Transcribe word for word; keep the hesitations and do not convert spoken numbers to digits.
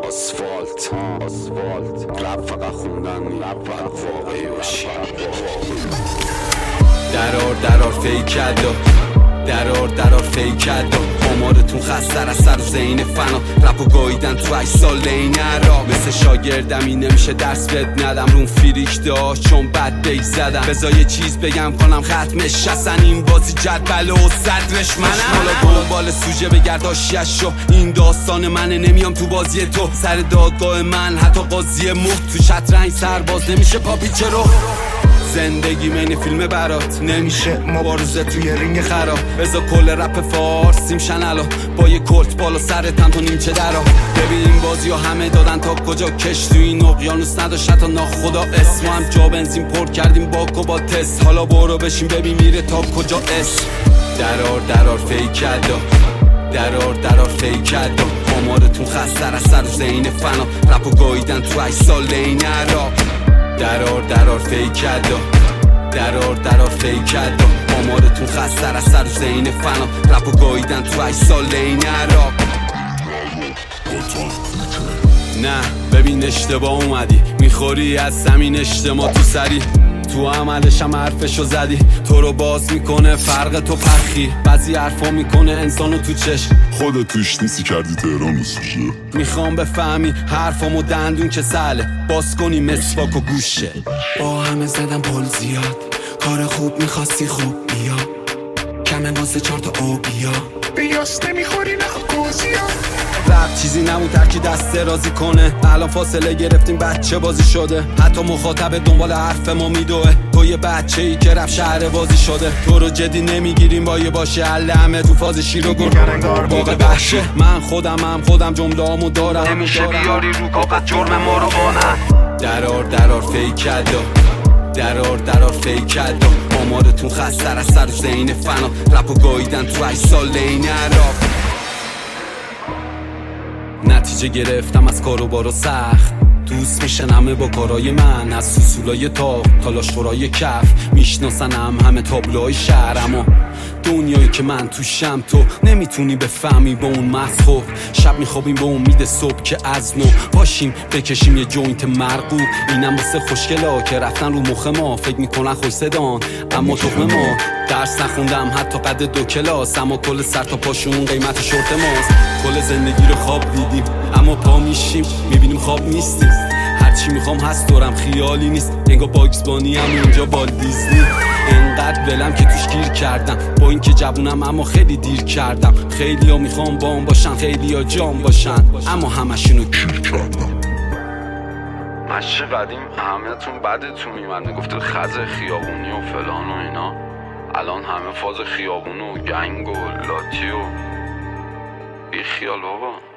آسفالت آسفالت رب فقط خوندن رب فقط واقعی باشی. درار درار فیکد درار درار فیکد آمارتون خستر از سر و زین فنا رپ و گاییدن تو هشت سال این را مثل شاگردمی نمیشه درس بد ندم رون فیریک داشت چون بد بیک زدم بذار یه چیز بگم کنم ختمش اصلا این بازی جدول و صدرش منم حالا دنبال سوژه بگرداشیش شو این داستان منه نمیام تو بازی تو سر دادگاه من حتی قاضی مفت تو شطرنج سرباز نمیشه پاپیچه رو زندگی من فیلم برات نمیشه مبارزه توی رینگ خراب بذار کل رپ فارسیم شنلا با یه کلت بالا سرتن تو نیمچه درا ببین این بازی ها همه دادن تا کجا کش تو این اقیانوس نداشت حتی ناخدا اسم هم جا بنزین پر کردیم باک و با تست حالا برو بشین ببین میره تا کجا اسم درار درار فیکد درار درار فیکد آمارتون خستر از سر و زین فنا رپ و گاییدن تو هشت سال این را درار درار فیکد درار درار فیکد آمارتون خستر از سر و زین فنا رپ و گاییدن تو هشت سال این را نه ببین اشتباه اومدی میخوری از زمین اجتماع تو سری تو عملش هم حرفشو زدی تو رو باز میکنه فرق تو پخی بعضی حرفا میکنه انسانو تو چشم خودت توش نیستی کردی تهران و سوژه میخوام بفهمی حرفامو دندون که سله باز کنی مسواک و گوشه با همه زدم پل زیاد کار خوب میخواستی خوب بیا کمه واسه چار تا آبیا بیاس نمیخوری نه کوزیا رب چیزی نمون ترکی دست رازی کنه الان فاصله گرفتیم بچه بازی شده حتی مخاطب دنبال حرف ما میدوه تو یه بچه ای که رپ شهر بازی شده تو رو جدی نمیگیریم با یه باشه حل همه تو فاز شیر و گرگار باقی بخشه من خودم هم خودم جمله‌امو دارم نمیشه بیاری رو کاغذ جرم ما رو بانم درار درار فیکد درار درار فیکد آمارتون خستر از سر و زین فنا رپ و گاییدن تو هشت سال این را نتیجه گرفتم از کارو بارو سخت دوست میشن همه با کارای من از سوسولای تا تالاش خورای کف میشناسنم همه تابلوهای شهر اما دنیایی که من توشم تو نمیتونی بفهمی با اون مخوب شب میخوابیم با امید صبح که از نو باشیم بکشیم یه جوینت مرغوب اینم واسه خوشگلا که رفتن رو مخ ما فکر میکنن خوش صدان اما تخم ما درس نخوندم حتی قد دو کلاس اما کل سر تا پاشون قیمت شورت ماست کل زندگی رو خواب دیدیم اما پا میشیم میبینیم خواب نیستیم هرچی میخوام هست دورم خیالی نیست انگار باگز بانی هم اونجا با دیزنی انقدر ولم که توش گیر کردم با اینکه جوونم اما خیلی دیر کردم خیلی ها میخوام بام باشن خیلی ها جام باشن اما همشونو کیر کردم مشی قدیم همه‌تون بدتون میمد میگفت خز خیابونی و فلان و اینا الان همه فاز خیابون و گنگ و لاتی و بی خیال بابا